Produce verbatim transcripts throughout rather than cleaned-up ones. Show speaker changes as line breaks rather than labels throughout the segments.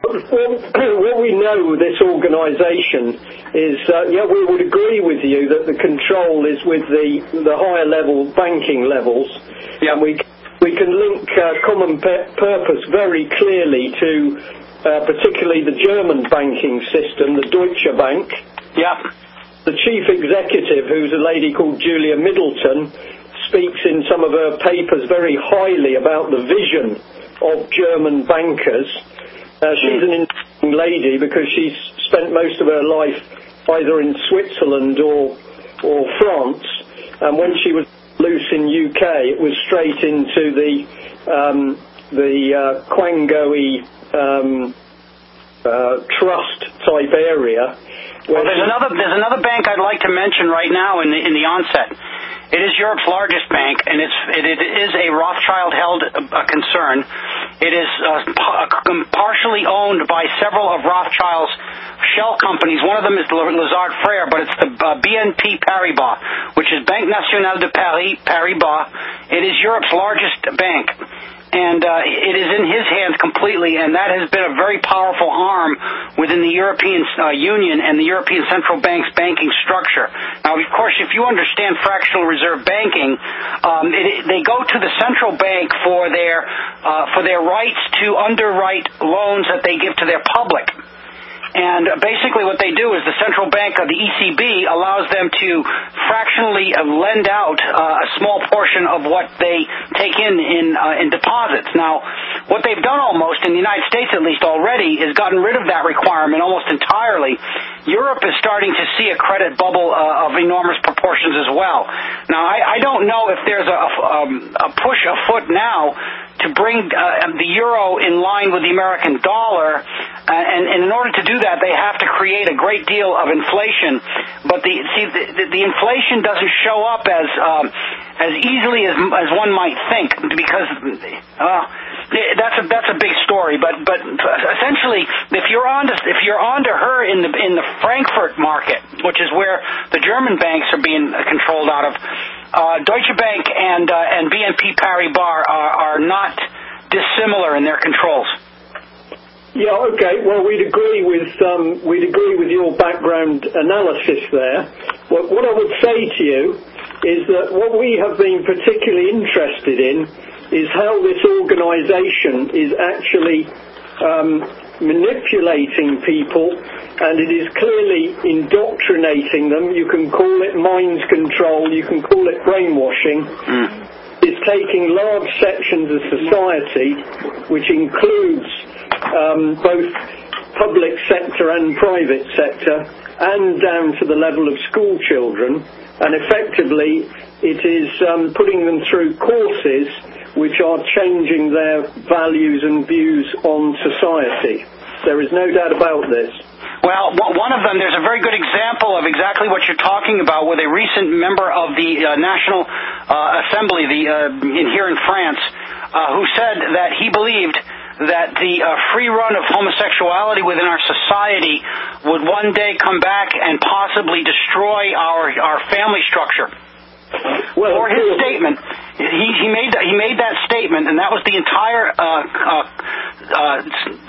Well, what we know with this organisation is, uh, yeah, we would agree with you that the control is with the the higher level banking levels.
Yeah.
And we we can link uh, common pe- purpose very clearly to uh, particularly the German banking system, the Deutsche Bank.
Yeah.
The chief executive, who's a lady called Julia Middleton, speaks in some of her papers very highly about the vision of German bankers. Uh, she's an interesting lady because she's spent most of her life either in Switzerland or or France, and when she was loose in U K, it was straight into the um, the uh, Quangoe um, uh, trust type area.
Well, there's another there's another bank I'd like to mention right now in the in the onset. It is Europe's largest bank, and it's, it, it is a Rothschild-held uh, concern. It is uh, p- partially owned by several of Rothschild's shell companies. One of them is Lazard Frères, but it's the uh, B N P Paribas, which is Banque Nationale de Paris, Paribas. It is Europe's largest bank. And uh, it is in his hands completely, and that has been a very powerful arm within the European uh, Union and the European Central Bank's banking structure. Now, of course, if you understand fractional reserve banking, um, it, they go to the central bank for their uh, for their rights to underwrite loans that they give to their public. And basically what they do is the central bank, uh, the E C B, allows them to fractionally uh, lend out uh, a small portion of what they take in in, uh, in deposits. Now, what they've done almost, in the United States at least already, is gotten rid of that requirement almost entirely. Europe is starting to see a credit bubble uh, of enormous proportions as well. Now, I, I don't know if there's a, um, a push afoot now to bring uh, the euro in line with the American dollar, uh, and, and in order to do that, they have to create a great deal of inflation. But the see, the, the inflation doesn't show up as um, as easily as as one might think, because uh, that's a that's a big story. But but essentially, if you're on to if you're on to her in the in the Frankfurt market, which is where the German banks are being controlled out of. Uh, Deutsche Bank and uh, and B N P Paribas are, are not dissimilar in their controls.
Yeah, okay. Well, we'd agree with um, we'd agree with your background analysis there. What, what I would say to you is that what we have been particularly interested in is how this organisation is actually um, manipulating people, and it is clearly indoctrinating them. You can call it mind control, you can call it brainwashing. Mm. It's taking large sections of society, which includes um, both public sector and private sector, and down to the level of school children, and effectively it is um, putting them through courses which are changing their values and views on society. There is no doubt about this.
Well, one of them, there's a very good example of exactly what you're talking about with a recent member of the uh, National uh, Assembly the, uh, in, here in France uh, who said that he believed that the uh, free run of homosexuality within our society would one day come back and possibly destroy our, our family structure. Well, for his statement, he, he made he made that statement, and that was the entire uh, uh, uh,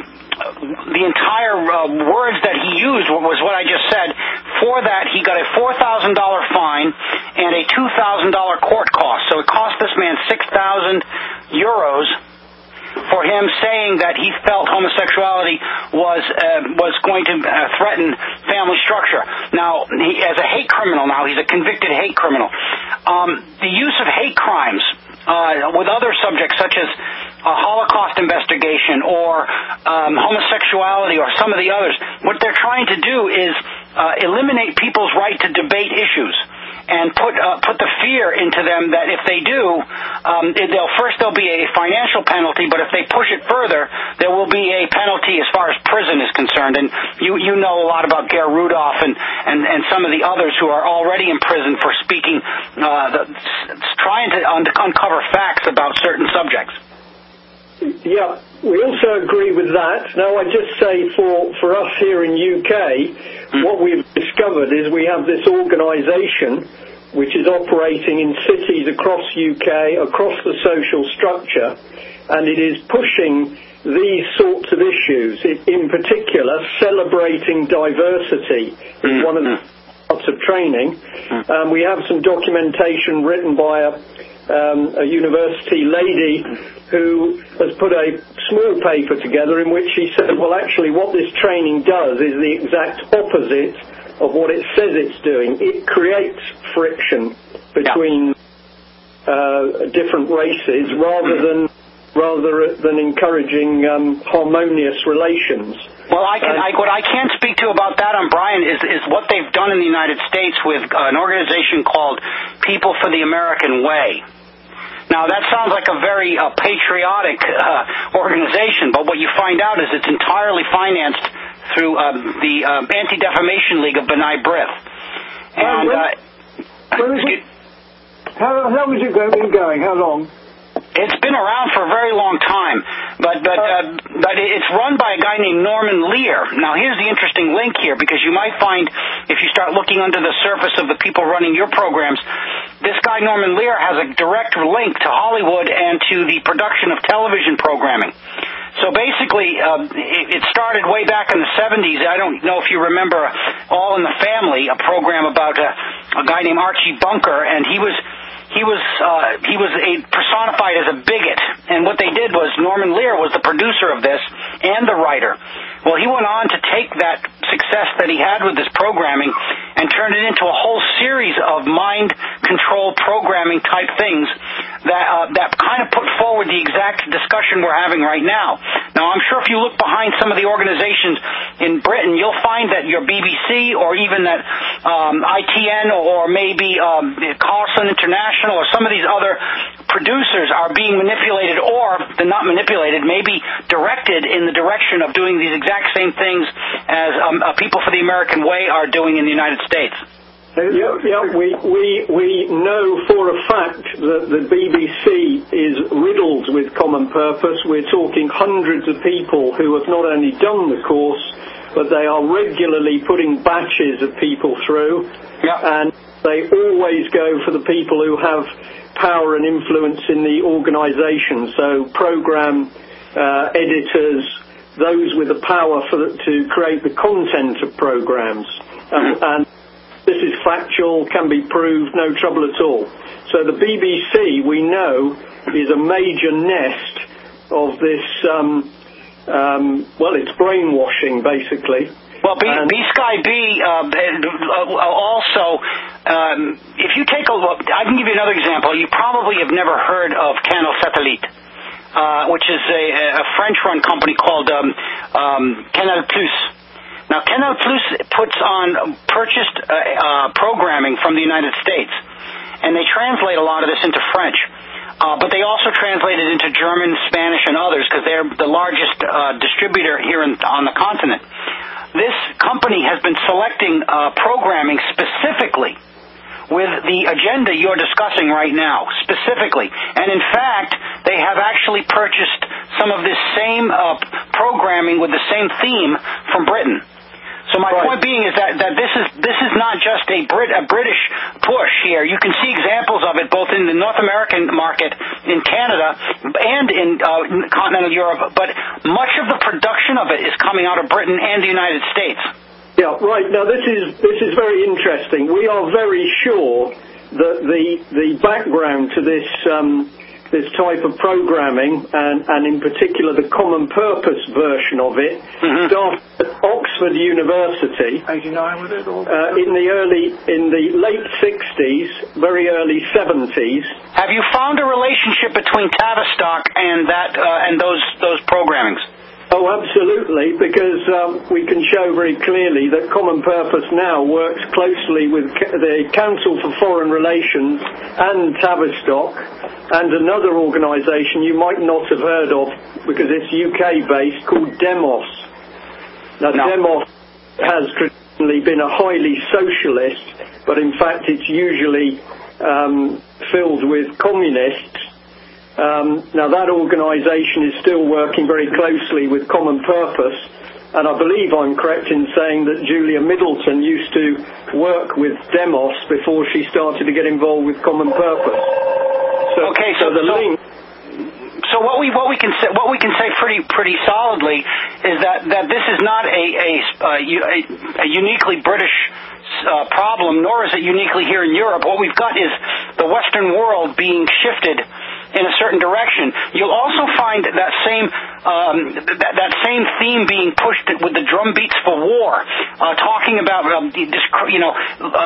the entire uh, words that he used was what I just said. For that, he got a four thousand dollar fine and a two thousand dollar court cost. So it cost this man six thousand euros for him saying that he felt homosexuality was uh, was going to uh, threaten family structure. Now, he, as a hate criminal, now he's a convicted hate criminal. Um, the use of hate crimes uh, with other subjects such as a Holocaust investigation or um, homosexuality or some of the others, what they're trying to do is uh, eliminate people's right to debate issues and put uh, put the fear into them that if they do, um, they'll first there'll be a financial penalty, but if they push it further, there will be a penalty as far as prison is concerned. And you you know a lot about Ger Rudolph and, and, and some of the others who are already in prison for speaking, uh, the, trying to un- uncover facts about certain subjects.
Yeah, we also agree with that. Now, I just say for, for us here in U K, mm. what we've discovered is we have this organisation which is operating in cities across U K, across the social structure, and it is pushing these sorts of issues, in particular celebrating diversity is one of the parts of training. Um, we have some documentation written by a, um, a university lady who has put a small paper together in which she said, well, actually what this training does is the exact opposite of what it says it's doing. It creates friction between uh, different races rather than rather than encouraging um, harmonious relations.
Well, I can, I, what I can speak to about that, on Brian, is, is what they've done in the United States with uh, an organization called People for the American Way. Now, that sounds like a very uh, patriotic uh, organization, but what you find out is it's entirely financed through uh, the uh, Anti-Defamation League of B'nai B'rith. And uh,
when is it, how, how long has it been going? How long?
It's been around for a very long time, but but uh, but it's run by a guy named Norman Lear. Now, here's the interesting link here, because you might find, if you start looking under the surface of the people running your programs, this guy Norman Lear has a direct link to Hollywood and to the production of television programming. So basically, uh, it, it started way back in the seventies. I don't know if you remember All in the Family, a program about a, a guy named Archie Bunker, and he was... He was uh, he was a personified as a bigot, and what they did was Norman Lear was the producer of this and the writer. Well, he went on to take that success that he had with this programming and turn it into a whole series of mind control programming type things that uh, that kind of put forward the exact discussion we're having right now. Now, I'm sure if you look behind some of the organizations in Britain, you'll find that your B B C or even that um, I T N or maybe um, Carlson International or some of these other producers are being manipulated, or they're not manipulated, maybe directed in the direction of doing these exact same things as um, uh, People for the American Way are doing in the United States.
Yeah, yeah, we, we, we know for a fact that the B B C is riddled with common purpose. We're talking hundreds of people who have not only done the course, but they are regularly putting batches of people through.
Yeah.
And they always go for the people who have power and influence in the organisation. So program uh, editors, those with the power for the, to create the content of programs. Um, and this is factual, can be proved, no trouble at all. So the B B C, we know, is a major nest of this, um, um, well, it's brainwashing, basically.
Well, B, B Sky B uh, also, um, if you take a look, I can give you another example. You probably have never heard of Canal Satellite, uh, which is a, a French-run company called um, um, Canal Plus. Now, Canal Plus puts on purchased uh, uh, programming from the United States, and they translate a lot of this into French. Uh, but they also translate it into German, Spanish, and others, because they're the largest uh, distributor here in, on the continent. This company has been selecting uh, programming specifically with the agenda you're discussing right now, specifically. And in fact, they have actually purchased some of this same uh, programming with the same theme from Britain. So my right. point being is that, that this is this is not just a Brit a British push here. You can see examples of it both in the North American market, in Canada, and in uh, continental Europe. But much of the production of it is coming out of Britain and the United States.
Yeah, right. Now this is this is very interesting. We are very sure that the the background to this. Um, this type of programming, and, and in particular the common purpose version of it, mm-hmm. started at Oxford University
eighty-nine was it? Or
uh, in the early, in the late sixties, very early seventies.
Have you found a relationship between Tavistock and that uh, and those those programmings?
Oh, absolutely, because um, we can show very clearly that Common Purpose now works closely with the Council for Foreign Relations and Tavistock and another organisation you might not have heard of because it's U K-based called Demos. Now, no. Demos has traditionally been a highly socialist, but in fact it's usually um, filled with communists. Um, now, that organisation is still working very closely with Common Purpose, and I believe I'm correct in saying that Julia Middleton used to work with Demos before she started to get involved with Common Purpose. So,
okay, so,
so the
so,
link.
So what we what we can say what we can say pretty pretty solidly is that, that this is not a a, a, a uniquely British uh, problem, nor is it uniquely here in Europe. What we've got is the Western world being shifted in a certain direction. You'll also find that same um, that, that same theme being pushed with the drum beats for war, uh, talking about um, this, you know.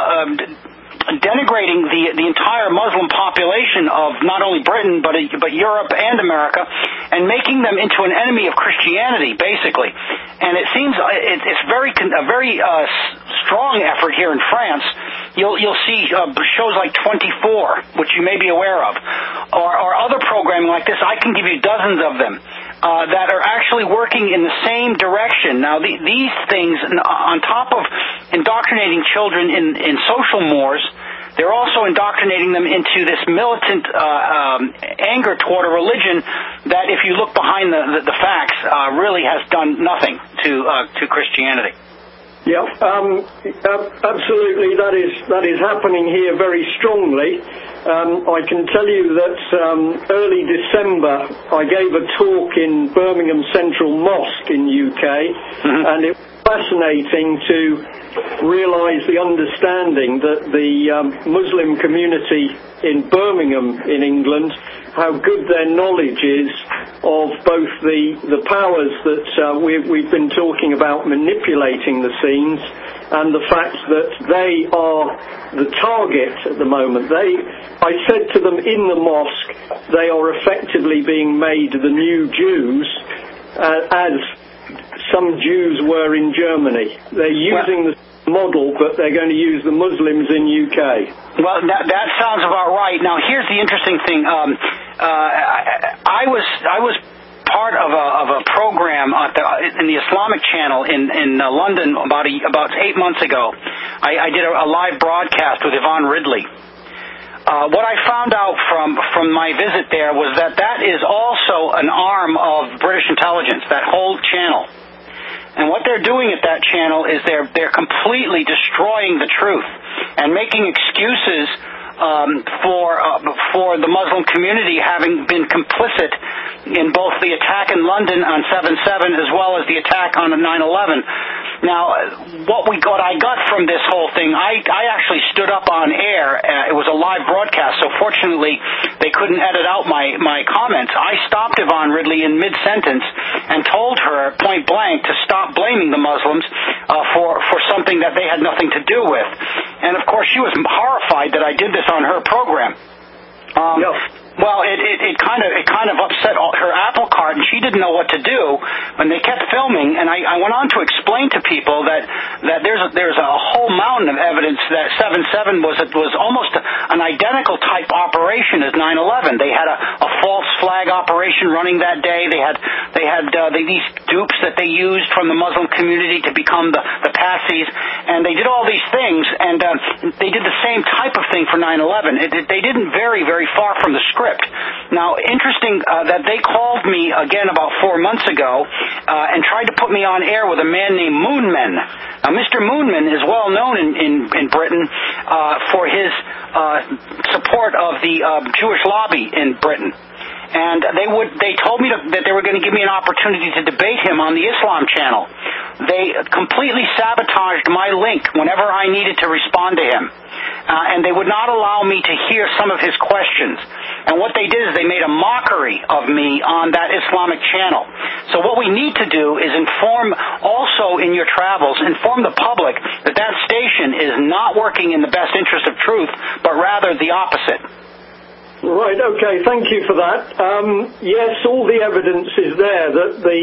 Uh, denigrating the the entire Muslim population of not only Britain but but Europe and America, and making them into an enemy of Christianity, basically. And it seems it, it's very a very uh, strong effort here in France. You'll you'll see uh, shows like twenty-four, which you may be aware of, or, or other programming like this. I can give you dozens of them. Uh, that are actually working in the same direction. Now, the, these things, on top of indoctrinating children in, in social mores, they're also indoctrinating them into this militant uh, um, anger toward a religion that, if you look behind the, the, the facts, uh, really has done nothing to uh, to Christianity.
Yeah, um, absolutely. That is that is happening here very strongly. Um, I can tell you that um, early December I gave a talk in Birmingham Central Mosque in U K, mm-hmm. and it was fascinating to realise the understanding that the um, Muslim community in Birmingham in England, how good their knowledge is of both the, the powers that uh, we, we've been talking about manipulating the scenes, and the fact that they are the target at the moment. They, I said to them in the mosque, they are effectively being made the new Jews, uh, as some Jews were in Germany. They're using well, the model, but they're going to use the Muslims in U K.
Well, that, that sounds about right. Now, here's the interesting thing. Um, uh, I, I was I was part of a of a program at the, in the Islamic Channel in in uh, London about a, about eight months ago. I, I did a, a live broadcast with Yvonne Ridley. Uh, what I found out from from my visit there was that that is also an arm of British intelligence. That whole channel. And what they're doing at that channel is they're they're completely destroying the truth and making excuses um, for uh, for the Muslim community having been complicit in both the attack in London on seven seven as well as the attack on nine eleven. Now, what we got, I got from this whole thing, I, I actually stood up on air. Uh, it was a live broadcast, so fortunately they couldn't edit out my, my comments. I stopped Yvonne Ridley in mid-sentence and told her point blank to stop blaming the Muslims uh, for, for something that they had nothing to do with. And, of course, she was horrified that I did this on her program. Um,
no.
Well, it, it, it kind of it kind of upset all, her apple cart, and she didn't know what to do. And they kept filming, and I, I went on to explain to people that, that there's a, there's a whole mountain of evidence that seven seven was was almost an identical type operation as nine eleven. They had a, a false flag operation running that day. They had they had uh, they, these dupes that they used from the Muslim community to become the the patsies, and they did all these things, and uh, they did the same type of thing for nine eleven. It, it, they didn't vary very far from the script. Now, interesting uh, that they called me again about four months ago uh, and tried to put me on air with a man named Moonman. Now, Mister Moonman is well known in, in, in Britain uh, for his uh, support of the uh, Jewish lobby in Britain. And they would they told me to, that they were going to give me an opportunity to debate him on the Islam Channel. They completely sabotaged my link whenever I needed to respond to him. Uh, and they would not allow me to hear some of his questions. And what they did is they made a mockery of me on that Islamic channel. So what we need to do is inform, also in your travels, inform the public that that station is not working in the best interest of truth, but rather the opposite.
Right, okay, thank you for that. Um, yes, all the evidence is there that the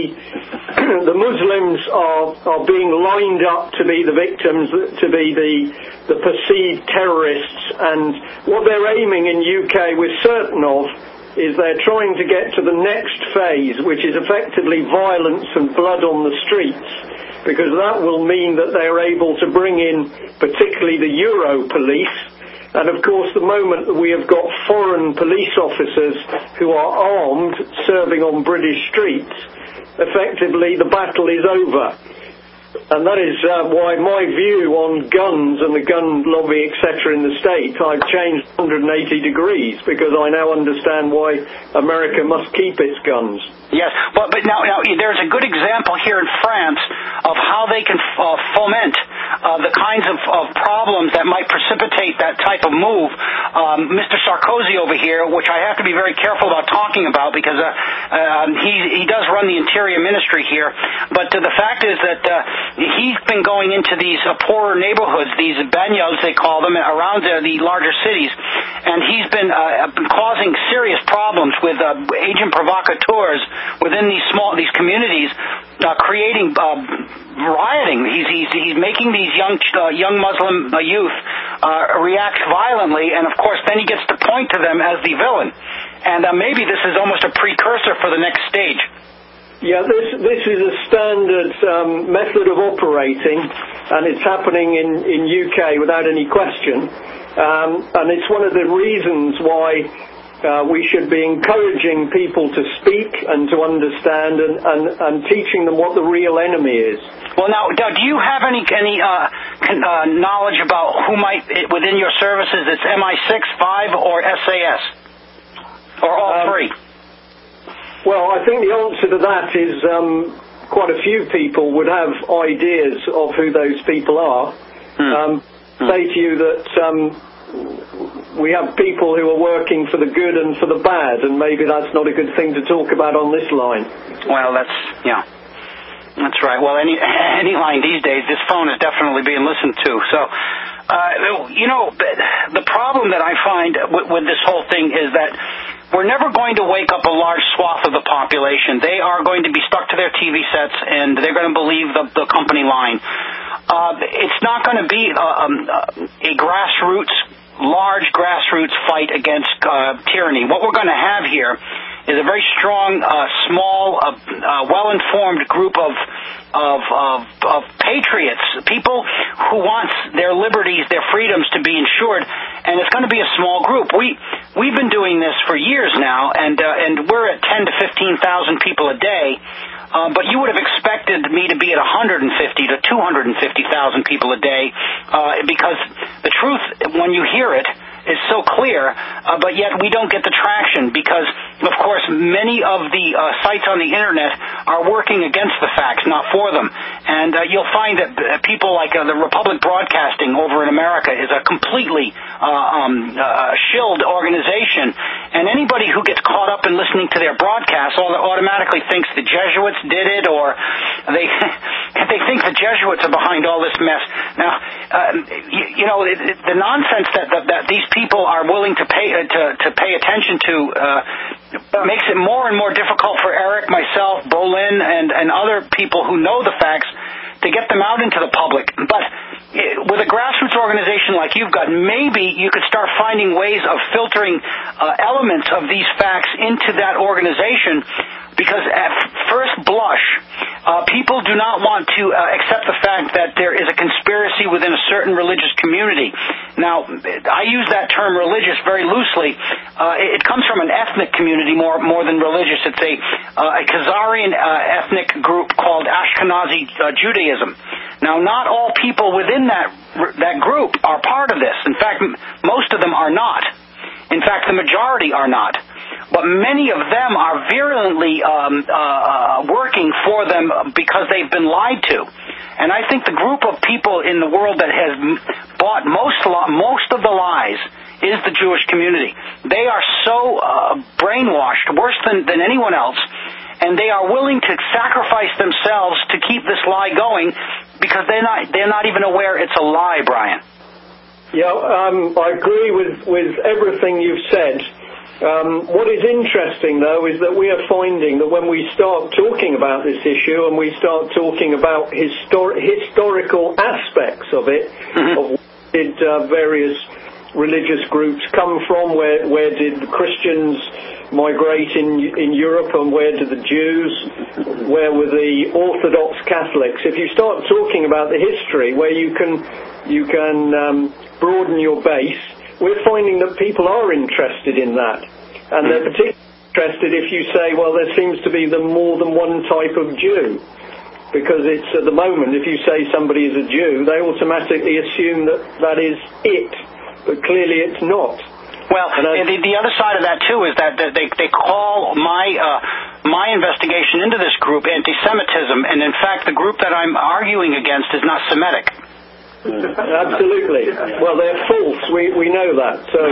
the Muslims are, are being lined up to be the victims, to be the, the perceived terrorists, and what they're aiming in U K, we're certain of, is they're trying to get to the next phase, which is effectively violence and blood on the streets, because that will mean that they're able to bring in particularly the Euro police, And of course, the moment that we have got foreign police officers who are armed serving on British streets, effectively the battle is over. And that is uh, why my view on guns and the gun lobby, et cetera, in the States, I've changed one hundred eighty degrees, because I now understand why America must keep its guns.
Yes, but, but now, now there's a good example here in France of how they can uh, foment uh, the kinds of, of problems that might precipitate that type of move. Um, Mister Sarkozy over here, which I have to be very careful about talking about, because uh, uh, he, he does run the Interior Ministry here, but uh, the fact is that uh, he's been going into these uh, poorer neighborhoods, these bagnoles they call them, around uh, the larger cities, and he's been, uh, been causing serious problems with uh, agent provocateurs within these small these communities, uh, creating uh, rioting. He's, he's he's making these young uh, young Muslim uh, youth uh, react violently, and of course, then he gets to point to them as the villain. And uh, maybe this is almost a precursor for the next stage.
Yeah, this this is a standard um, method of operating, and it's happening in, in U K without any question. Um, and it's one of the reasons why uh, we should be encouraging people to speak and to understand, and, and, and teaching them what the real enemy is.
Well, now, do you have any any uh, con- uh, knowledge about who might, within your services, it's M I six, five, or S A S? Or all um, three?
Well, I think the answer to that is um, quite a few people would have ideas of who those people are. Hmm. Um, hmm. Say to you that um, we have people who are working for the good and for the bad, and maybe that's not a good thing to talk about on this line.
Well, that's, yeah. That's right. Well, any any line these days, this phone is definitely being listened to. So, uh, you know, the problem that I find with, with this whole thing is that we're never going to wake up a large swath of the population. They are going to be stuck to their T V sets, and they're going to believe the, the company line. Uh, it's not going to be a, a grassroots, large grassroots fight against uh, tyranny. What we're going to have here is a very strong, uh, small, uh, uh, well-informed group of, of of of patriots, people who want their liberties, their freedoms to be ensured, and it's going to be a small group. We we've been doing this for years now, and uh, and we're at ten to fifteen thousand people a day. Uh, but you would have expected me to be at one hundred fifty to two hundred fifty thousand people a day, uh, because the truth, when you hear it, is so clear, uh, but yet we don't get the traction because, of course, many of the uh, sites on the Internet are working against the facts, not for them. And uh, you'll find that uh, people like uh, the Republic Broadcasting over in America is a completely uh, um, uh, shilled organization, and anybody who gets caught up in listening to their broadcasts automatically thinks the Jesuits did it, or they they think the Jesuits are behind all this mess. Now, uh, you, you know, it, it, the nonsense that, that, that these people are willing to pay uh, to, to pay attention to uh, makes it more and more difficult for Eric, myself, Bolin, and, and other people who know the facts to get them out into the public. But with a grassroots organization like you've got, maybe you could start finding ways of filtering uh, elements of these facts into that organization, because at first blush, uh, people do not want to uh, accept the fact that there is a conspiracy within a certain religious community. Now, I use that term religious very loosely. Uh, it comes from an ethnic community more more than religious. It's a, uh, a Khazarian uh, ethnic group called Ashkenazi uh, Judaism. Now, not all people within that that group are part of this. In fact, m- most of them are not. In fact, the majority are not. But many of them are virulently um, uh, working for them because they've been lied to. And I think the group of people in the world that has bought most most of the lies is the Jewish community. They are so uh, brainwashed, worse than, than anyone else, and they are willing to sacrifice themselves to keep this lie going because they're not they're not even aware it's a lie, Brian.
Yeah, um, I agree with, with everything you've said. Um, what is interesting, though, is that we are finding that when we start talking about this issue and we start talking about histor- historical aspects of it, mm-hmm. of where did uh, various religious groups come from, where where did the Christians migrate in in Europe, and where did the Jews, where were the Orthodox Catholics? If you start talking about the history, where you can you can um, broaden your base, we're finding that people are interested in that, and they're particularly interested if you say, well, there seems to be the more than one type of Jew, because it's at the moment, if you say somebody is a Jew, they automatically assume that that is it, but clearly it's not.
Well, and the, the other side of that too is that they they call my uh, my investigation into this group anti-Semitism, and in fact, the group that I'm arguing against is not Semitic.
Absolutely. Well, they're false. We we know that. So.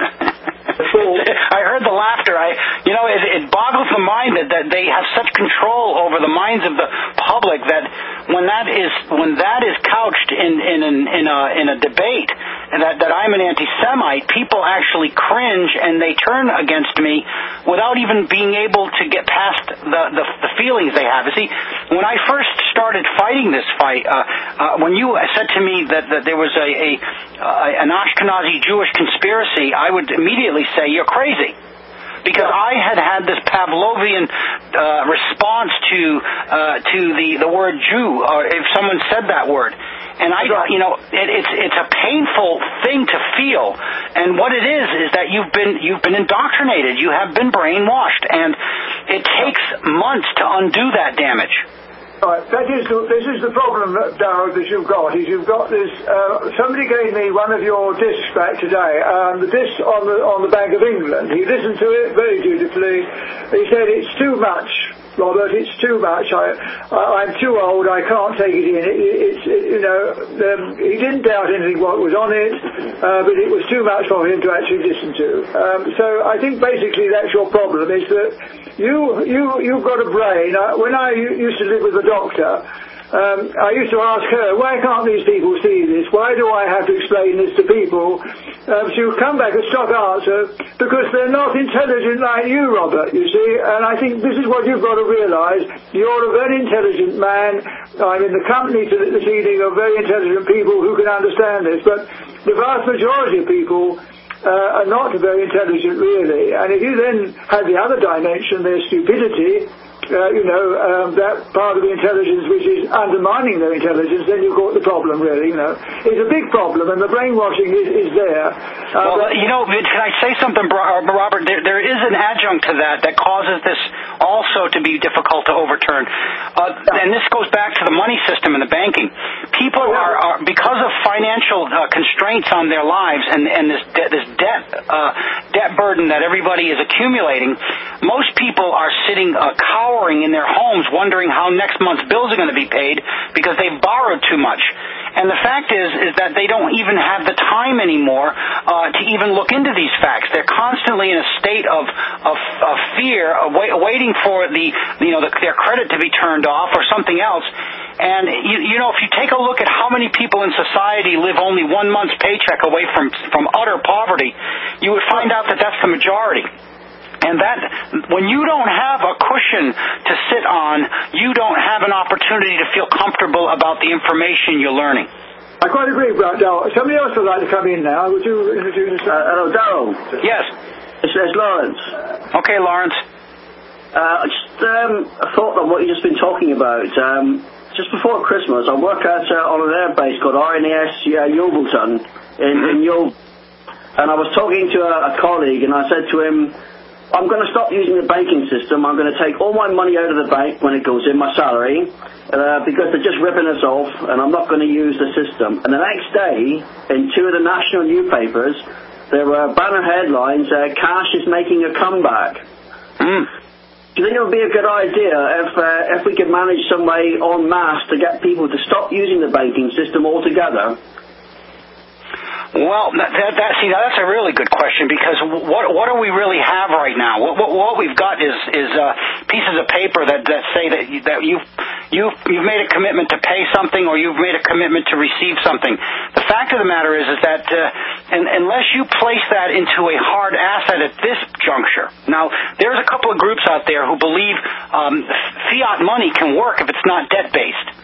I heard the laughter. I, you know, it, it boggles the mind that, that they have such control over the minds of the public that when that is when that is couched in in an, in a in a debate that that I'm an anti-Semite, people actually cringe and they turn against me without even being able to get past the the, the feelings they have. You see, when I first started fighting this fight, uh, uh, when you said to me that, that there was a, a uh, an Ashkenazi Jewish conspiracy, I would immediately say you're crazy, because I had had this Pavlovian uh, response to uh, to the, the word Jew, or if someone said that word, and I, you know, it, it's it's a painful thing to feel, and what it is is that you've been you've been indoctrinated, you have been brainwashed, and it takes months to undo that damage.
Right, that is the, this is the problem, Darrell, that you've got. Is you've got this. Uh, somebody gave me one of your discs back today, um, the disc on the on the Bank of England. He listened to it very dutifully. He said it's too much, Robert. It's too much. I, I I'm too old. I can't take it in. It, it, it's it, you know. Um, he didn't doubt anything what was on it, uh, but it was too much for him to actually listen to. Um, so I think basically that's your problem. Is that. You, you, you've got a brain. Uh, when I used to live with a doctor, um, I used to ask her, why can't these people see this? Why do I have to explain this to people? Um, she would come back a stock answer, because they're not intelligent like you, Robert, you see. And I think this is what you've got to realise. You're a very intelligent man. I'm in the company this evening of very intelligent people who can understand this. But the vast majority of people Uh, are not very intelligent, really. And if you then have the other dimension, their stupidity, uh, you know, um, that part of the intelligence which is undermining their intelligence, then you've got the problem, really, you know. It's a big problem, and the brainwashing is, is there. Uh,
well, you know, can I say something, Robert? There, there is an adjunct to that that causes this also to be difficult to overturn. Uh, and this goes back to the money system and the banking. People are, are because of financial uh, constraints on their lives and, and this, de- this debt uh, debt burden that everybody is accumulating, most people are sitting uh, cowering in their homes wondering how next month's bills are going to be paid because they've borrowed too much. And the fact is, is that they don't even have the time anymore uh, to even look into these facts. They're constantly in a state of of, of fear, of wait, waiting for the you know the, their credit to be turned off or something else. And you, you know, if you take a look at how many people in society live only one month's paycheck away from from utter poverty, you would find out that that's the majority. And that, when you don't have a cushion to sit on, you don't have an opportunity to feel comfortable about the information you're learning.
I quite agree, Darrell. Somebody else would like to come in now. Would you introduce yourself?
Uh, hello, Darrell.
Yes.
It's, it's Lawrence.
Okay, Lawrence.
Uh, just um, a thought on what you've just been talking about. Um, just before Christmas, I work out uh, on an air base called R N A S uh, Yeovilton in, mm-hmm. in Yeovil. And I was talking to a, a colleague, and I said to him, I'm going to stop using the banking system. I'm going to take all my money out of the bank when it goes in, my salary, uh, because they're just ripping us off, and I'm not going to use the system. And the next day, in two of the national newspapers, there were banner headlines, uh, cash is making a comeback.
Mm.
Do you think it would be a good idea if uh, if we could manage some way en masse to get people to stop using the banking system altogether?
Well, that, that, that, see, that's a really good question, because what what do we really have right now? What what, what we've got is is uh, pieces of paper that, that say that you, that you've you've you've made a commitment to pay something, or you've made a commitment to receive something. The fact of the matter is is that uh, and, unless you place that into a hard asset at this juncture, now there's a couple of groups out there who believe um, fiat money can work if it's not debt based.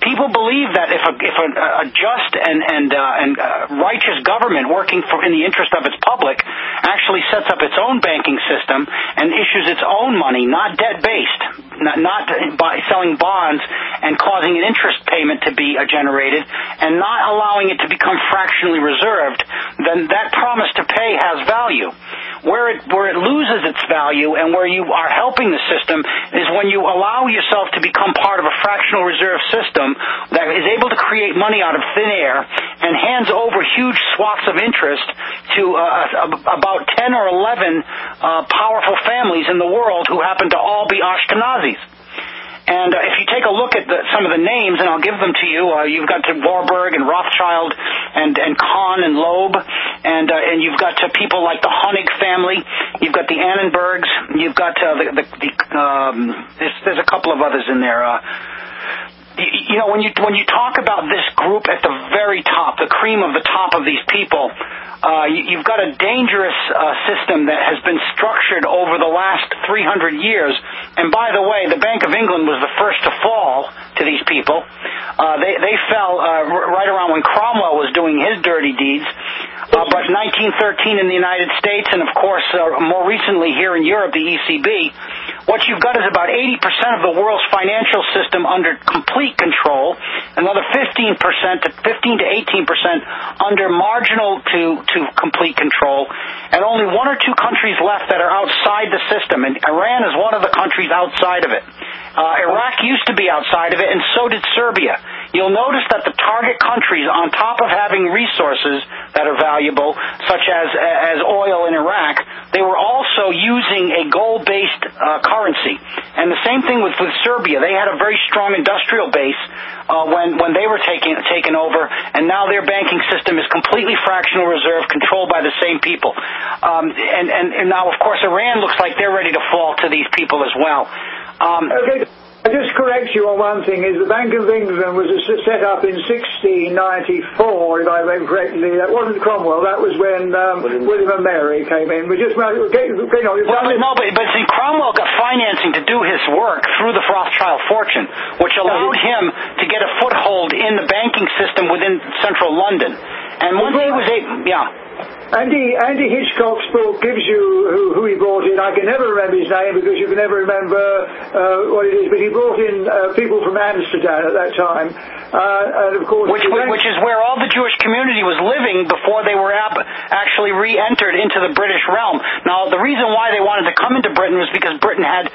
people believe that if a, if a, a just and and uh, and uh, righteous government working for in the interest of its public actually sets up its own banking system and issues its own money, not debt-based, not, not by selling bonds and causing an interest payment to be uh, generated, and not allowing it to become fractionally reserved, then that promise to pay has value. Where it where it loses its value and where you are helping the system is when you allow yourself to become part of a fractional reserve system that is able to create money out of thin air and hands over huge swaths of interest to uh, about ten or eleven uh, powerful families in the world who happen to all be Ashkenazis. And uh, if you take a look at the, some of the names, and I'll give them to you, uh, you've got Warburg and Rothschild and, and Kahn and Loeb, and uh, and you've got uh, people like the Honig family, you've got the Annenbergs, you've got uh, the, the, the um, there's, there's a couple of others in there. Uh, you, you know, when you when you talk about this group at the very top, the cream of the top of these people, Uh, you, you've got a dangerous uh, system that has been structured over the last three hundred years. And by the way, the Bank of England was the first to fall to these people. Uh, they, they fell uh, r- right around when Cromwell was doing his dirty deeds. Uh, but nineteen thirteen in the United States, and of course uh, more recently here in Europe, the E C B, what you've got is about eighty percent of the world's financial system under complete control, another fifteen percent to fifteen to eighteen percent under marginal to, to complete control, and only one or two countries left that are outside the system, and Iran is one of the countries outside of it. Uh, Iraq used to be outside of it, and so did Serbia. You'll notice that the target countries, on top of having resources that are valuable, such as as oil in Iraq, they were also using a gold-based uh, currency. And the same thing with, with Serbia. They had a very strong industrial base uh, when when they were taking taken over, and now their banking system is completely fractional reserve, controlled by the same people. Um, and, and, and now, of course, Iran looks like they're ready to fall to these people as well. Um,
okay. I just correct you on one thing, is the Bank of England was set up in sixteen ninety-four, if I remember correctly. That wasn't Cromwell, that was when um, William. William and Mary came in. We just, get, get on,
well, no, but, but see, Cromwell got financing to do his work through the Rothschild fortune, which allowed him to get a foothold in the banking system within central London. And once he was able, yeah.
Andy, Andy Hitchcock's book gives you who, who he brought in. I can never remember his name because you can never remember uh, what it is, but he brought in uh, people from Amsterdam at that time. Uh, and of course,
which, which is where all the Jewish community was living before they were ab- actually re-entered into the British realm. Now, the reason why they wanted to come into Britain was because Britain had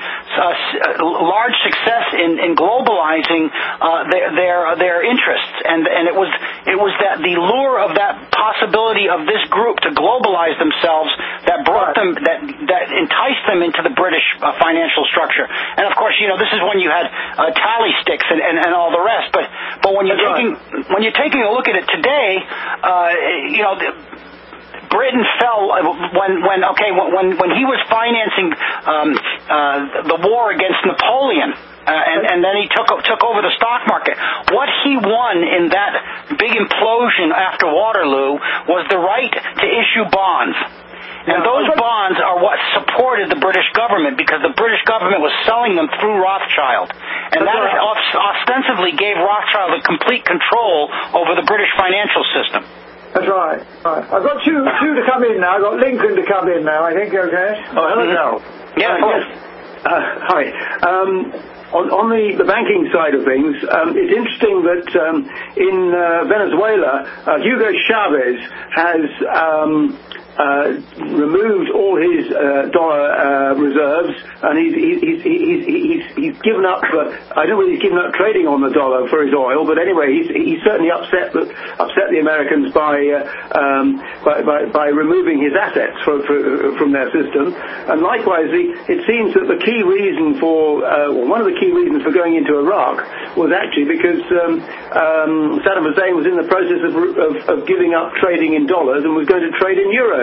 uh, large success in, in globalizing uh, their, their their interests, and and it was it was that the lure of that possibility of this group to globalize themselves that brought them that that enticed them into the British uh, financial structure. And of course, you know, this is when you had uh, tally sticks and, and, and all the rest, but. But when you're taking when you're taking a look at it today, uh, you know, the, Britain fell when when okay when when he was financing um, uh, the war against Napoleon. Uh, and, and then he took took over the stock market. What he won in that big implosion after Waterloo was the right to issue bonds. And those bonds are what supported the British government, because the British government was selling them through Rothschild. And that ostensibly gave Rothschild a complete control over the British financial system.
That's right. right. I've got two two to come in now. I've got Lincoln to come in now, I think, okay?
Oh, hello, Darrell.
Yeah, of course.
Uh, hi. Um, on, on the, the banking side of things, um, it's interesting that um, in uh, Venezuela, uh, Hugo Chavez has... Um, Uh, removed all his uh, dollar uh, reserves, and he's he's, he's he's he's given up. Uh, I don't know whether he's given up trading on the dollar for his oil, but anyway, he's he's certainly upset that upset the Americans by uh, um, by, by by removing his assets from from their system. And likewise, the, it seems that the key reason for uh, well, one of the key reasons for going into Iraq was actually because um, um, Saddam Hussein was in the process of, of of giving up trading in dollars and was going to trade in euros.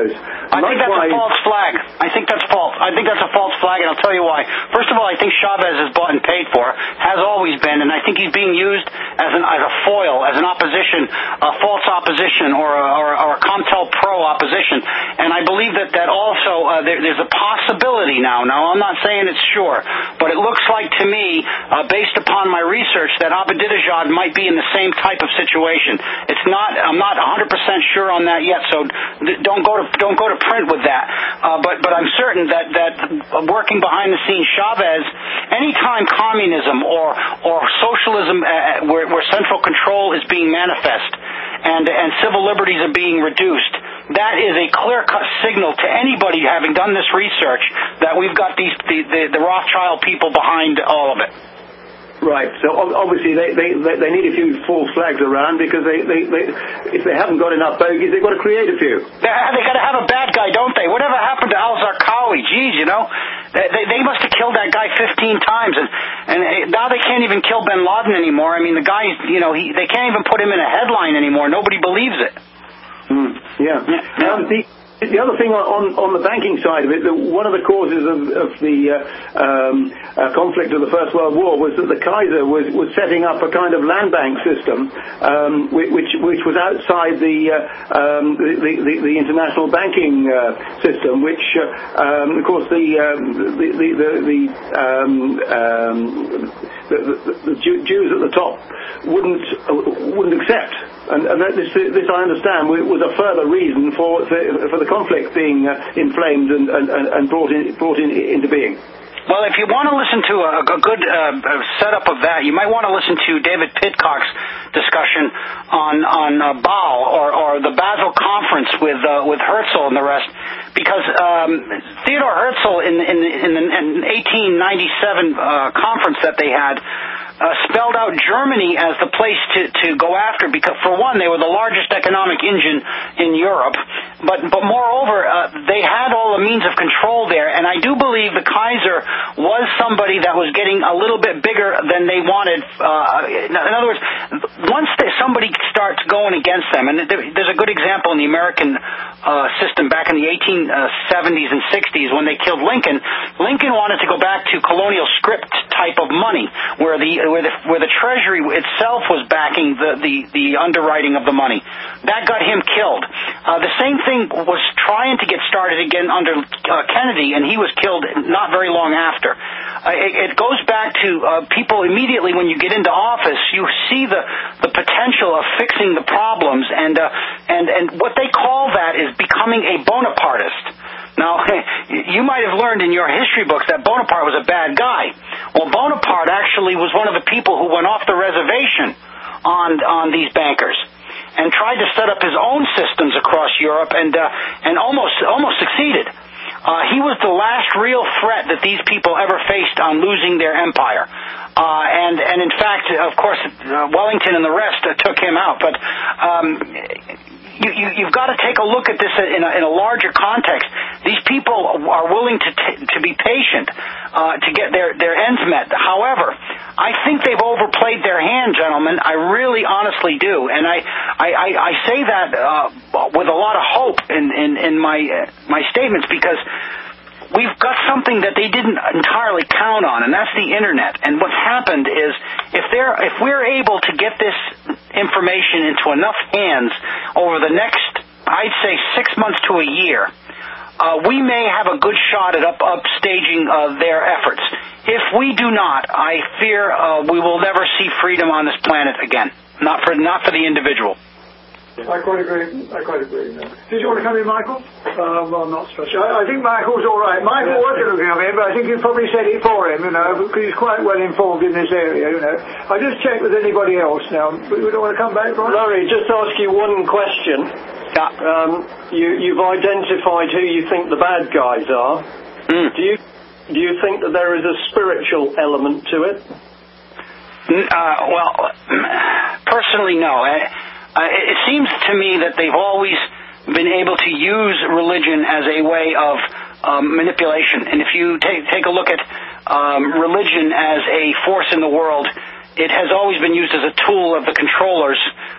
others.
I think that's a false flag. I think that's false. I think that's a false flag, and I'll tell you why. First of all, I think Chavez is bought and paid for, has always been, and I think he's being used as an as a foil, as an opposition, a false opposition, or a, or, or a CONTELPRO opposition. And I believe that that also uh, there, there's a possibility now. Now, I'm not saying it's sure, but it looks like to me, uh, based upon my research, that Ahmadinejad might be in the same type of situation. It's not. I'm not one hundred percent sure on that yet, so don't go to don't go to print with that. Uh, but but I'm certain that that working behind the scenes, Chavez, anytime communism or or socialism, uh, where, where central control is being manifest and and civil liberties are being reduced, that is a clear-cut signal to anybody having done this research that we've got these the, the, the Rothschild people behind all of it.
Right. So obviously they, they, they need a few false flags around because they, they, they if they haven't got enough bogies, they've got to create a few.
They, they got to have a bad guy, don't they? Whatever happened to al-Zarqawi? Geez, you know, they, they, they must have killed that guy fifteen times, and and now they can't even kill Bin Laden anymore. I mean, the guy, you know, he they can't even put him in a headline anymore. Nobody believes it.
Mm, yeah. yeah. Um, the, The other thing on, on the banking side of it, the, one of the causes of, of the uh, um, uh, conflict of the First World War was that the Kaiser was, was setting up a kind of land bank system, um, which which was outside the uh, um, the, the, the international banking uh, system, which uh, um, of course the um, the the, the, the, um, um, the, the, the Jews at the top wouldn't uh, wouldn't accept. And, and that this, this, I understand, was a further reason for for, for the conflict being uh, inflamed and, and, and brought in, brought in, into being.
Well, if you want to listen to a, a good uh, setup of that, you might want to listen to David Pitcock's discussion on on uh, Baal or, or the Basel Conference with uh, with Herzl and the rest, because um, Theodor Herzl in in, in the eighteen ninety-seven uh, conference that they had. Uh, spelled out Germany as the place to, to go after because, for one, they were the largest economic engine in Europe, but but moreover, uh, they had all the means of control there, and I do believe the Kaiser was somebody that was getting a little bit bigger than they wanted. Uh, in other words, once they, somebody starts going against them, and there, there's a good example in the American uh, system back in the eighteen seventies and sixties when they killed Lincoln. Lincoln wanted to go back to colonial script type of money, where the Where the, where the Treasury itself was backing the, the, the underwriting of the money. That got him killed. Uh, the same thing was trying to get started again under uh, Kennedy, and he was killed not very long after. Uh, it, it goes back to uh, people immediately when you get into office, you see the, the potential of fixing the problems, and, uh, and, and what they call that is becoming a Bonapartist. Now, you might have learned in your history books that Bonaparte was a bad guy. Well, Bonaparte actually was one of the people who went off the reservation on on these bankers and tried to set up his own systems across Europe and uh, and almost almost succeeded. Uh, he was the last real threat that these people ever faced on losing their empire. Uh, and, and in fact, of course, uh, Wellington and the rest uh, took him out. But um, you, you, you've got to take a look at this in a, in a larger context. These people are willing to t- to be patient uh, to get their, their ends met. However, I think they've overplayed their hand, gentlemen. I really honestly do. And I, I, I, I say that uh, with a lot of hope in, in, in my, uh, my statements because we've got something that they didn't entirely count on, and that's the internet. And what's happened is, if they're if we're able to get this information into enough hands over the next, I'd say, six months to a year, uh, we may have a good shot at up upstaging uh, their efforts. If we do not, I fear uh, we will never see freedom on this planet again. Not for not for the individual.
I quite agree. I quite agree. No. Did you want to come in, Michael? Uh, well, not especially. I, I think Michael's all right. Michael yeah. was going to come in, but I think you probably said it for him, you know, because he's quite well informed in this area, you know. I just checked with anybody else now. But you don't want to come back, Brian?
Larry, just ask you one question.
Yeah.
Um, you, you've identified who you think the bad guys are.
Mm.
Do you do you think that there is a spiritual element to it?
Uh, well, personally, no. I, Uh, it seems to me that they've always been able to use religion as a way of um, manipulation. And if you take take a look at um, religion as a force in the world, it has always been used as a tool of the controllers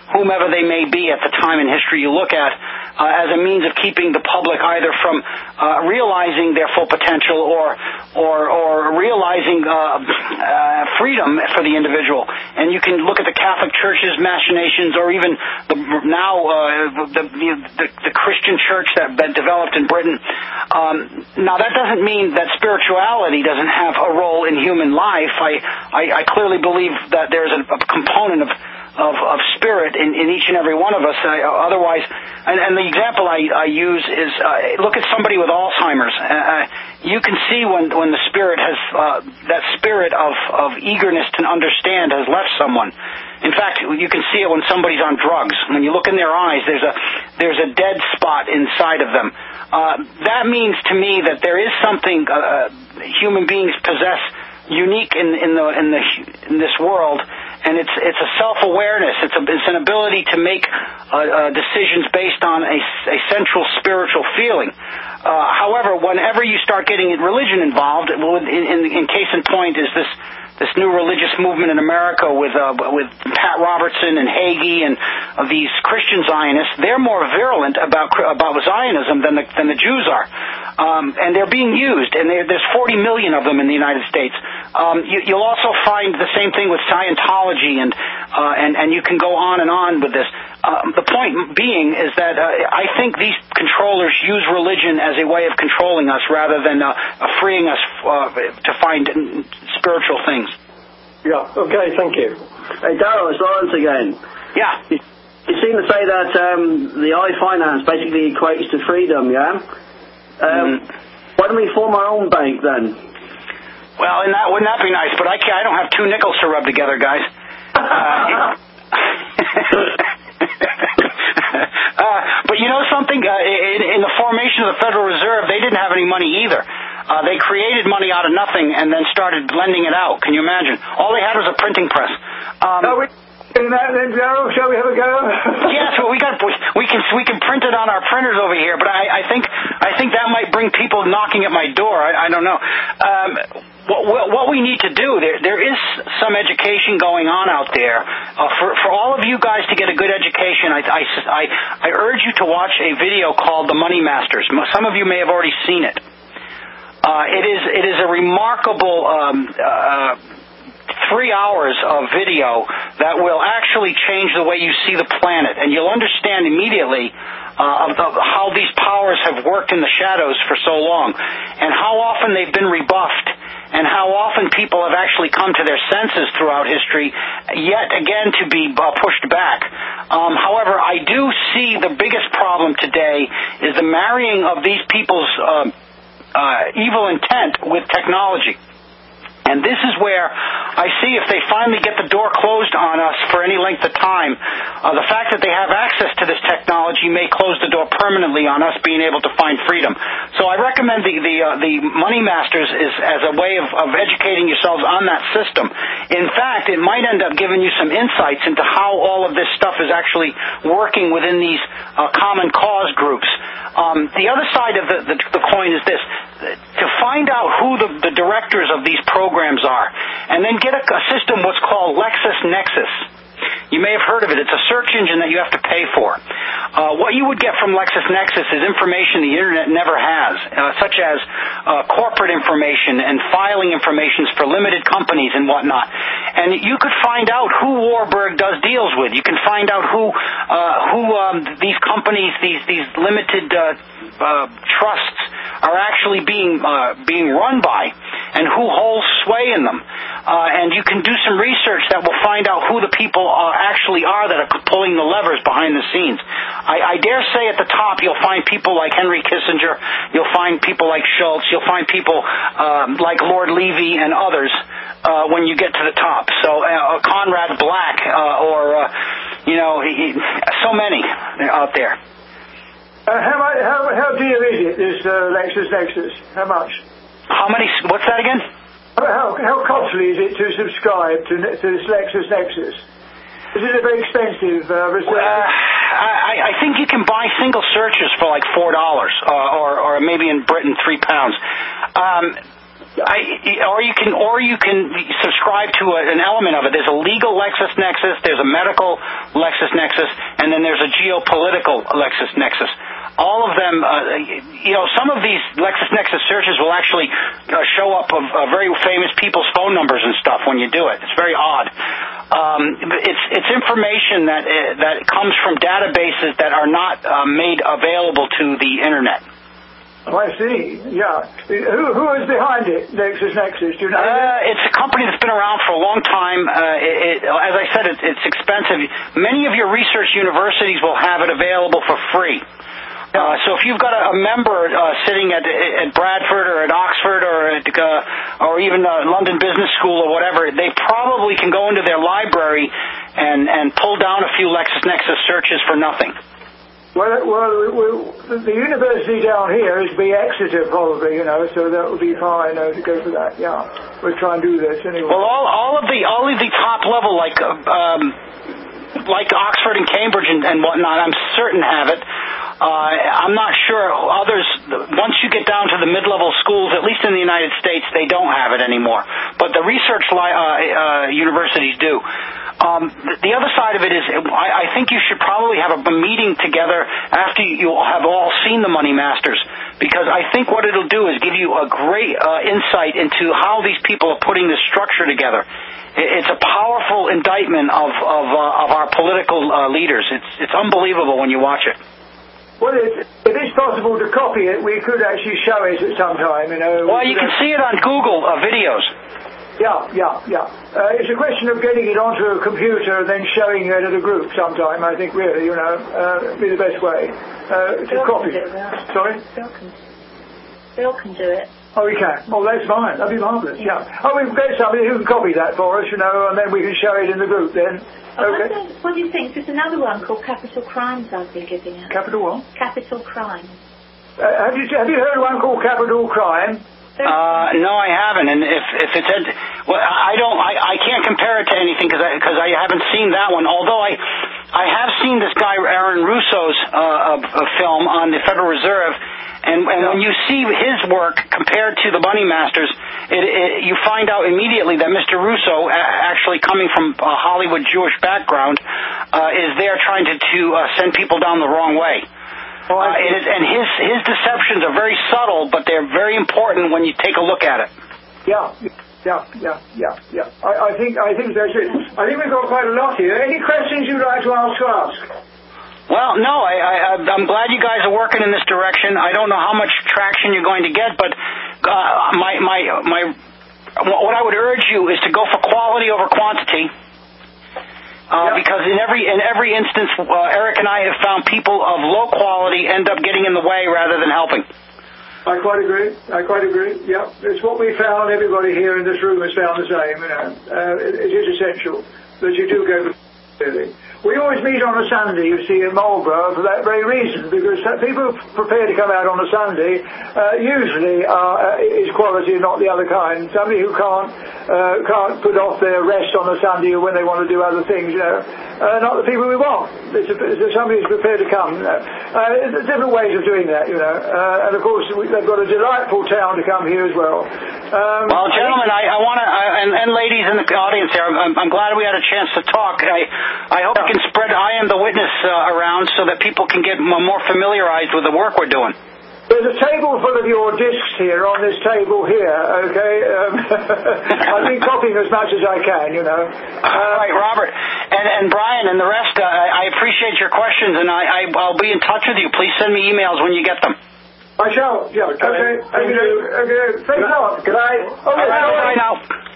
whomever they may be at the time in history you look at, uh, as a means of keeping the public either from uh, realizing their full potential or or, or realizing uh, uh, freedom for the individual. And you can look at the Catholic Church's machinations, or even the, now uh, the, the the Christian Church that, that developed in Britain. Um, now, that doesn't mean that spirituality doesn't have a role in human life. I, I, I clearly believe that there's a, a component of Of, of spirit in, in each and every one of us. I, otherwise, and, and the example I, I use is uh, look at somebody with Alzheimer's. Uh, you can see when when the spirit has uh, that spirit of, of eagerness to understand has left someone. In fact, you can see it when somebody's on drugs. When you look in their eyes, there's a there's a dead spot inside of them. Uh, that means to me that there is something uh, human beings possess unique in in the in the in this world. And it's it's a self-awareness. It's, a, it's an ability to make uh, uh, decisions based on a, a central spiritual feeling. Uh, however, whenever you start getting religion involved, in, in, in case in point is this this new religious movement in America with uh, with Pat Robertson and Hagee and uh, these Christian Zionists. They're more virulent about about Zionism than the than the Jews are. Um, and they're being used, and there's forty million of them in the United States. Um, you, you'll also find the same thing with Scientology, and uh, and and you can go on and on with this. Uh, the point being is that uh, I think these controllers use religion as a way of controlling us rather than uh, freeing us uh, to find spiritual things.
Yeah. Okay. Thank you.
Hey, Darrell, it's Lawrence again.
Yeah.
You, you seem to say that um, the iFinance basically equates to freedom, yeah? Um, mm. Why don't we form our own bank then?
Well, and that, wouldn't that be nice? But I can't, I don't have two nickels to rub together, guys. Uh, uh, but you know something? Uh, in, in the formation of the Federal Reserve, they didn't have any money either. Uh, they created money out of nothing and then started lending it out. Can you imagine? All they had was a printing press. Um,
Are we doing that then, Darrell? Shall we have a go?
Yes, well, we got we can we can print it on our printers over here. But I, I think I think that might bring people knocking at my door. I, I don't know. Um, What, what we need to do, there, there is some education going on out there. Uh, for, for all of you guys to get a good education, I, I, I, I urge you to watch a video called The Money Masters. Some of you may have already seen it. Uh, it is it is a remarkable um, uh, three hours of video that will actually change the way you see the planet, and you'll understand immediately Uh, of, of how these powers have worked in the shadows for so long, and how often they've been rebuffed, and how often people have actually come to their senses throughout history, yet again to be uh, pushed back. Um, however, I do see the biggest problem today is the marrying of these people's uh, uh, evil intent with technology. And this is where I see if they finally get the door closed on us for any length of time, uh, the fact that they have access to this technology may close the door permanently on us being able to find freedom. So I recommend the the, uh, the Money Masters is as a way of, of educating yourselves on that system. In fact, it might end up giving you some insights into how all of this stuff is actually working within these uh, common cause groups. Um, the other side of the, the, the coin is this. To find out who the, the directors of these programs are, and then get a, a system what's called LexisNexis. You may have heard of it. It's a search engine that you have to pay for. Uh, what you would get from LexisNexis is information the Internet never has, uh, such as uh, corporate information and filing information for limited companies and whatnot. And you could find out who Warburg does deals with. You can find out who uh, who um, these companies, these these limited uh, uh, trusts, are actually being uh, being run by, and who holds sway in them. Uh, and you can do some research that will find out who the people uh, actually are that are pulling the levers behind the scenes. I, I dare say at the top you'll find people like Henry Kissinger, you'll find people like Schultz, you'll find people uh, like Lord Levy and others uh, when you get to the top. So uh, Conrad Black uh, or, uh, you know, he, so many out there.
Uh, how, much, how, how dear is it, this uh, LexisNexis? How much?
How many? What's that again?
How, how costly is it to subscribe to, to this LexisNexis? Is it a very expensive uh, research?
Uh, I, I think you can buy single searches for like four dollars, uh, or, or maybe in Britain three pounds. Um, I, or you can, or you can subscribe to a, an element of it. There's a legal LexisNexis, there's a medical LexisNexis, and then there's a geopolitical LexisNexis. All of them, uh, you know, some of these LexisNexis searches will actually uh, show up of uh, very famous people's phone numbers and stuff when you do it. It's very odd. Um, it's it's information that uh, that comes from databases that are not uh, made available to the internet.
Oh, I see. Yeah. Who who is behind it, LexisNexis? Do you know?
Uh, it's a company that's been around for a long time. Uh, it, it, as I said, it, it's expensive. Many of your research universities will have it available for free. Uh, so if you've got a, a member uh, sitting at at Bradford or at Oxford or at, uh, or even uh, London Business School or whatever, they probably can go into their library and and pull down a few LexisNexis searches for nothing.
Well, well, well, the university down here is be Exeter, probably, you know, so that would be fine uh, to go for that. Yeah, we'll try and do this anyway.
Well, all all of the all of the top level, like um, like Oxford and Cambridge and, and whatnot, I'm certain have it. Uh, I'm not sure others. Once you get down to the mid-level schools, at least in the United States, they don't have it anymore. But the research li- uh, uh, universities do. Um, the other side of it is, I, I think you should probably have a, a meeting together after you have all seen the Money Masters, because I think what it'll do is give you a great uh, insight into how these people are putting this structure together. It's a powerful indictment of of, uh, of our political uh, leaders. It's it's unbelievable when you watch it.
Well, if, if it's possible to copy it, we could actually show it at some time, you know.
Well, you can see it on Google uh, videos.
Yeah, yeah, yeah. Uh, it's a question of getting it onto a computer and then showing it at a group sometime, I think, really, you know, uh, be the best way uh, to
Bill
copy
can
it.
do that.
Sorry?
Bill can, Bill can do it.
Oh, we can. Oh, that's fine. That'd be marvellous, yeah. Oh, we can get somebody who can copy that for us, you know, and then we can show it in the group then.
Oh,
Okay.
what, do, what do you think? There's another one called Capital Crimes I've been giving out.
Capital what?
Capital Crimes.
Uh, have you have you heard of one called Capital Crime?
Uh, no, I haven't. And if if it's ed- well, I don't, I, I can't compare it to anything because I because I haven't seen that one. Although I I have seen this guy Aaron Russo's uh, a, a film on the Federal Reserve, and and when you see his work compared to the Money Masters, it, it, you find out immediately that Mister Russo, a- actually coming from a Hollywood Jewish background, uh, is there trying to to uh, send people down the wrong way.
Oh,
Uh, it is, and his his deceptions are very subtle, but they're very important when you take a look at it.
Yeah, yeah, yeah, yeah, yeah. I, I think I think that's it. I think we've got quite a lot here. Any questions you'd like to ask? To ask?
Well, no, I, I, I'm glad you guys are working in this direction. I don't know how much traction you're going to get, but uh, my my my what I would urge you is to go for quality over quantity. Uh,
yep.
Because in every in every instance, uh, Eric and I have found people of low quality end up getting in the way rather than helping.
I quite agree. I quite agree. Yeah, it's what we found. Everybody here in this room has found the same. You know, uh, it, it is essential that you do go for really. We always meet on a Sunday, you see, in Marlborough for that very reason, because people prepared to come out on a Sunday uh, usually are, uh, is quality, not the other kind. Somebody who can't uh, can't put off their rest on a Sunday when they want to do other things, you know, uh, not the people we want. It's, a, it's somebody who's prepared to come. You know. uh, there's different ways of doing that, you know, uh, and of course we, they've got a delightful town to come here as well. Um,
well, gentlemen, I, I want to, and, and ladies in the audience here, I'm, I'm glad we had a chance to talk. I, I hope we can spread I Am the Witness uh, around so that people can get more familiarized with the work we're doing.
There's a table full of your discs here on this table here, okay? Um, I've been copying as much as I can, you know. Um,
All right, Robert. And, and Brian and the rest, uh, I appreciate your questions, and I, I, I'll be in touch with you. Please send me emails when you get them.
I shall, yeah. Okay, okay, okay. okay. Thanks a lot.
Good night.
Okay,
All right, bye now.